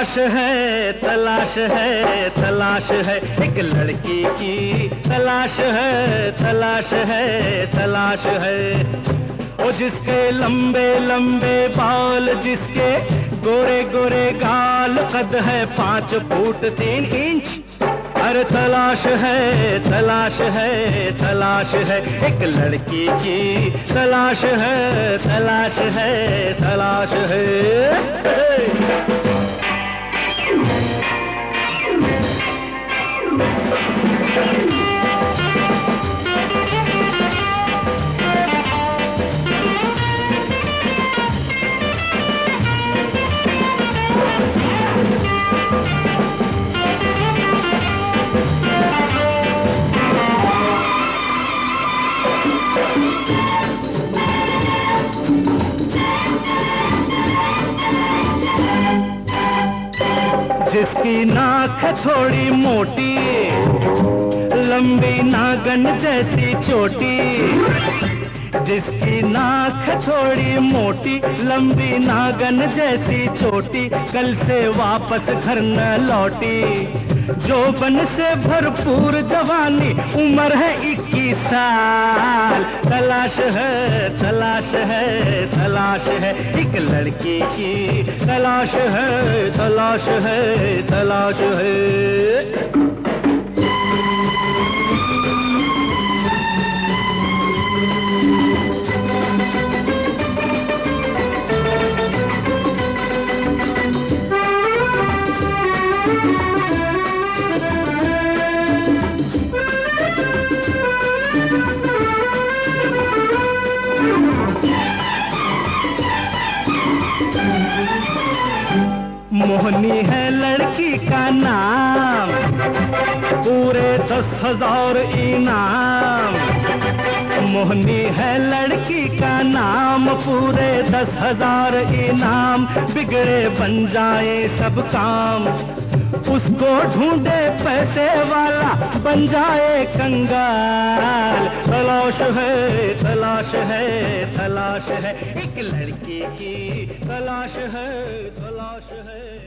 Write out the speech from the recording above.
तलाश है, तलाश है, एक लड़की की तलाश है, तलाश है, तलाश है। ओ जिसके लंबे लंबे बाल, जिसके गोरे गोरे गाल, कद है 5 फुट 3 इंच। अरे तलाश है, तलाश है, तलाश है, एक लड़की की तलाश है, तलाश है, तलाश है। जिसकी नाक थोड़ी मोटी, लंबी नागन जैसी चोटी। जिसकी नाक थोड़ी मोटी, लंबी नागन जैसी छोटी, कल से वापस घर न लौटी। जोबन से भरपूर जवानी, उम्र है 21 साल। तलाश है, तलाश है, तलाश है, एक लड़की की तलाश है, तलाश है, तलाश है। मोहनी है लड़की का नाम, पूरे 10,000 इनाम। मोहनी है लड़की का नाम, पूरे 10,000 इनाम। बिगड़े बन जाए सब काम, उसको ढूंढे पैसे वाला, बन जाए कंगाल। तलाश है, तलाश है, तलाश है, एक लड़की की तलाश है, तलाश है।